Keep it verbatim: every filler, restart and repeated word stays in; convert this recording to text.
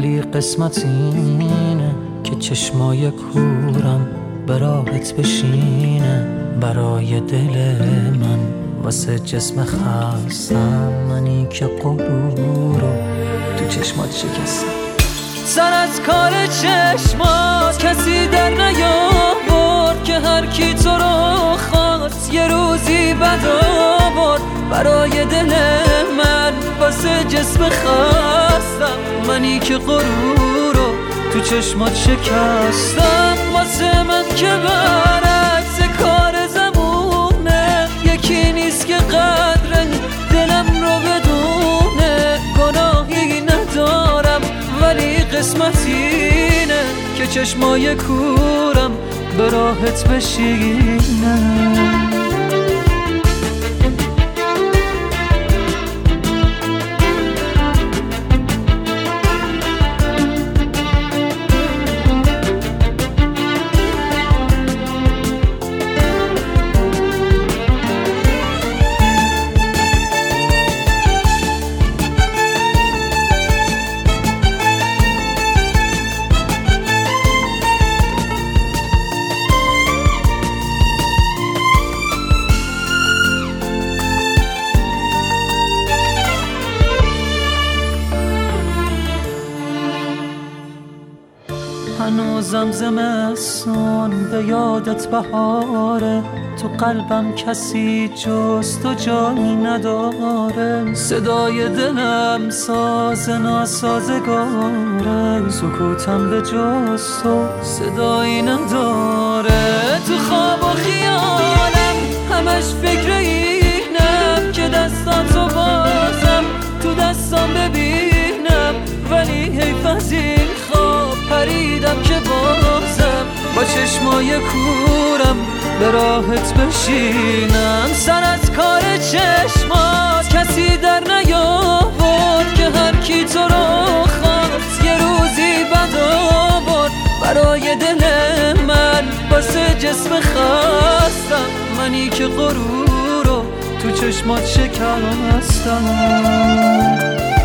ولی قسمت اینه که چشمای کورم براحت بشینه. برای دل من واسه جسم خستم، منی که غرور رو تو چشمات شکستم. سر از کار چشمات کسی در نیاورد که هر کی تو رو خواست یه روزی بد آورد. برای دل من واسه جسم خستم، منی که غرور رو تو چشمات شکستم. واسه من که برعکس کار زمونه، یکی نیست که قدر دلم رو بدونه. گناهی ندارم ولی قسمت اینه که چشمای کورم به راحت بشینه. هنوزم زمستون به یادت بهاره، تو قلبم کسی جز تو جایی نداره. صدای دلم ساز ناسازگاره، سکوتم به جز تو صدایی نداره. تو خواب و خیالم همش فکر اینم که دستاتو بازم تو دستام ببینم، ولی حیف از این خواب پریدم که بازم با چشمای کورم به راحت بشینم. سر از کار چشمات کسی در نیاورد که هر کی تو رو خواست یه روزی بد آورد. برای دل من واسه جسم خستم، منی که غرور رو تو چشمات شکستم.